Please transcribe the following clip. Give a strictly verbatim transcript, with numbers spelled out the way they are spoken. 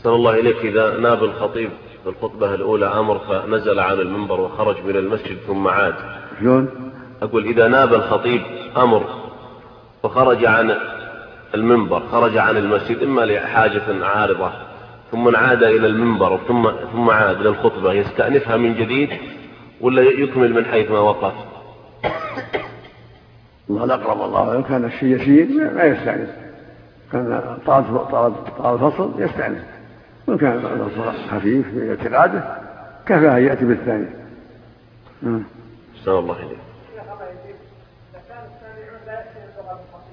أحسن الله إليك. إذا ناب الخطيب في الخطبة الأولى أمر فنزل عن المنبر وخرج من المسجد ثم عاد، شلون؟ أقول إذا ناب الخطيب أمر فخرج عن المنبر، خرج عن المسجد إما لحاجة عارضة ثم عاد إلى المنبر ثم ثم عاد للخطبة، يستأنفها من جديد ولا يكمل من حيث ما وقف؟ الله الأقرب والله، لو كان الشيء يسير ما يستأنف، كان طال طال الفصل يستأنف، وإن كان الفصل خفيف في اعتقاده كفى أن يأتي بالثاني. أحسن الله إليك.